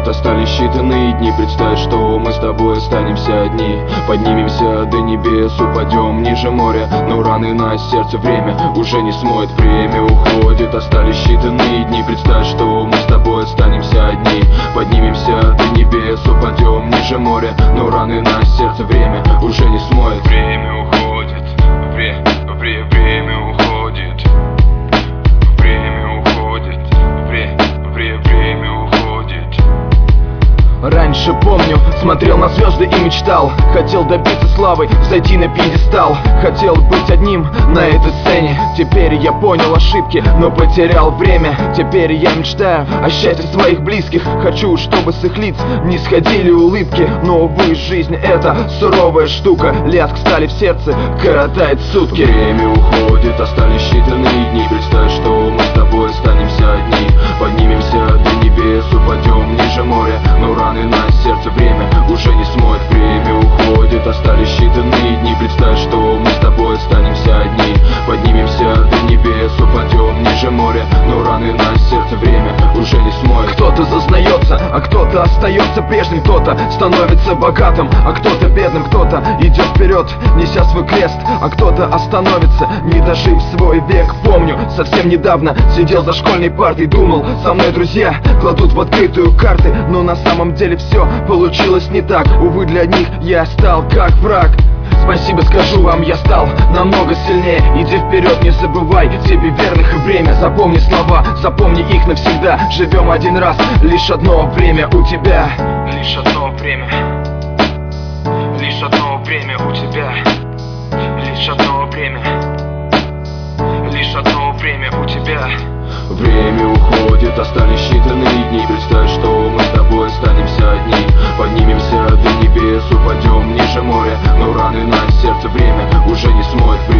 уходит, остались считанные дни. Представь, что мы с тобой останемся одни. Поднимемся до небес, упадем ниже моря, но раны на сердце время уже не смоет. Время уходит, остались считанные дни. Представь, что мы с тобой останемся одни. Поднимемся до небес, упадем ниже моря, но раны на сердце время уже не смоет. Время уходит, время уходит, время уходит, время уходит. Раньше, помню, смотрел на звезды и мечтал. Хотел добиться славы, взойти на пьедестал. Хотел быть одним на этой сцене. Теперь я понял ошибки, но потерял время. Теперь я мечтаю о счастье своих близких. Хочу, чтобы с их лиц не сходили улыбки. Но, увы, жизнь это суровая штука. Лязг стали в сердце коротает сутки. Время уходит, остались считанные дни. Представь, что мы с тобой останемся одни. Поднимемся до небес, упадем ниже моря, но раны на сердце время уже не смоет. Время уходит, остались считанные дни. Представь, что мы с тобой останемся одни. Поднимемся до небес, упадем ниже моря, но раны на сердце время уже не смоет. Кто-то зазнается, а кто-то остается прежним. Кто-то становится богатым, а кто-то бедным. Кто-то идет вперед, неся свой крест, а кто-то остановится, не дожив свой век. Помню, совсем недавно сидел за школьной партой. Думал, со мной друзья кладут в открытую карты, но на самом деле все получилось не так. Увы, для них я стал как враг. Спасибо скажу вам, я стал намного сильнее. Иди вперед, не забывай себе верных и время. Запомни слова, запомни их навсегда. Живем один раз, лишь одно время у тебя. Лишь одно время. Лишь одно время у тебя. Лишь одно время. Лишь одно время у тебя. Время уходит, остались считанные дни. Представь, что мы с тобой останемся одни. Поднимемся до небес, упадем ниже моря, но раны на сердце время уже не смоет.